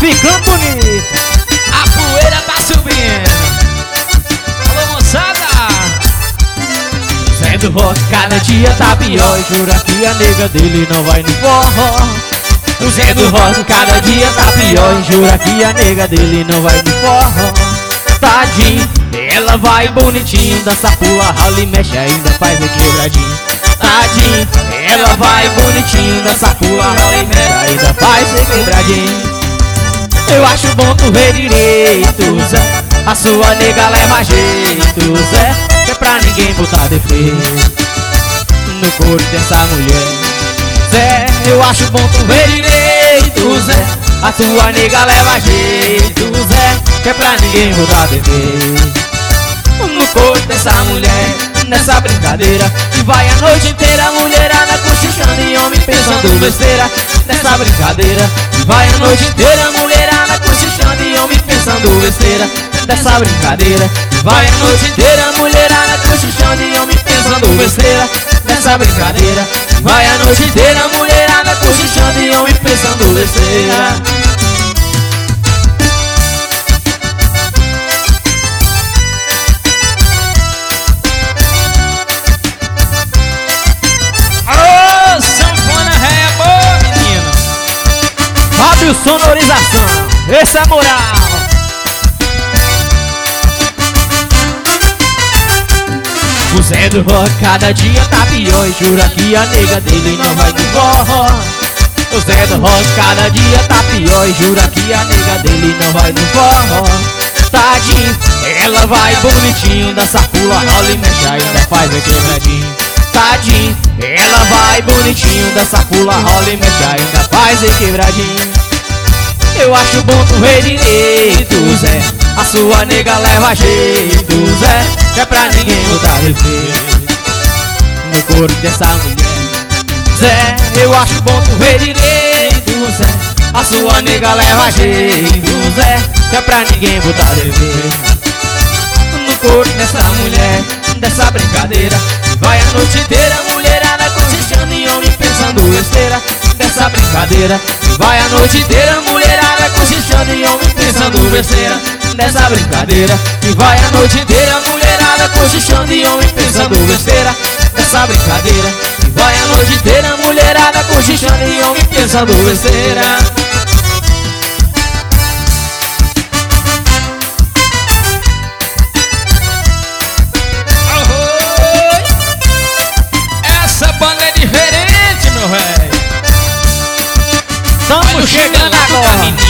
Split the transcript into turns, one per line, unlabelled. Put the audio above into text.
ficando bonito.
A poeira tá subindo. Alô, moçada.
Zé do Rock cada dia tá pior e jura que a nega dele não vai no forró. O Zé do Rock cada dia tá pior e jura que a nega dele não vai no forró. Tadinho, ela vai bonitinho, dança, pula, rola e mexe, ainda faz o quebradinho. Tadinho, ela vai bonitinho, dança, pula, rola e mexe, ainda faz o quebradinho. Eu acho bom tu ver direito, Zé, a sua nega leva jeito, Zé, que é pra ninguém botar defeito no corpo dessa mulher. Zé, eu acho bom tu ver direito, Zé, a tua nega leva jeito, Zé, que é pra ninguém botar defeito no corpo dessa mulher. Nessa brincadeira e vai a noite inteira, mulherada cochichando e homem pensando besteira. Nessa brincadeira e vai a noite inteira, mulherada cochichando e homem pensando besteira. Nessa brincadeira e vai a noite inteira, mulherada cochichando e homem pensando besteira. Nessa brincadeira e vai a noite inteira, mulherada cochichando e homem pensando besteira. Sonorização, esse é moral. O Zé do Rock cada dia tá pior e jura que a nega dele não vai no forró. O Zé do Rock cada dia tá pior e jura que a nega dele não vai no forró. Tadinho, ela vai bonitinho, dança, pula, rola e mexe, ainda faz o quebradinho. Tadinho, ela vai bonitinho, dança, pula, rola e mexe, ainda faz o quebradinho. Eu acho bom tu ver direito, Zé, a sua nega leva jeito, Zé, que é pra ninguém botar defeito no corpo dessa mulher. Zé, eu acho bom tu ver direito, Zé, a sua nega leva jeito, Zé, que é pra ninguém botar defeito no corpo dessa mulher. Dessa brincadeira vai a noite inteira, mulherada cochichando e homem pensando besteira. Dessa brincadeira vai a noite inteira, mulherada cochichando e homem pensando besteira. Dessa brincadeira e vai a noite inteira, mulherada cochichando e homem pensando besteira. Dessa brincadeira e vai a noite inteira, mulherada cochichando e homem pensando besteira. Estamos chegando agora.